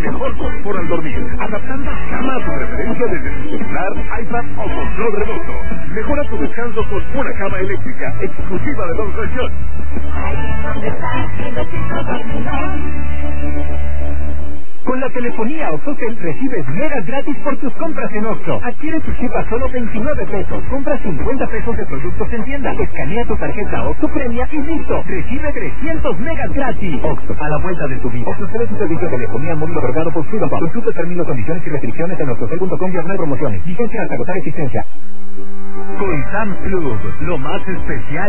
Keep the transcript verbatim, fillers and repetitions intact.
mejor confort al dormir, adaptando cama a tu preferencia desde tu celular, iPad o control remoto. Mejora tu descanso con una cama eléctrica exclusiva de Don Colchón. Con la telefonía Oxocel recibes megas gratis por tus compras en Oxxo. Adquiere tu chip a solo veintinueve pesos. Compra cincuenta pesos de productos en tienda. Escanea tu tarjeta Oxxo Premia y listo. Recibe trescientos megas gratis. Oxxo, a la vuelta de tu vida. Oxxo es un servicio de telefonía móvil otorgado por Freedom. Consulta términos, condiciones y restricciones en oxocel punto com diagonal promociones. Vigencia hasta agotar existencia. Con Sam's Club, lo más especial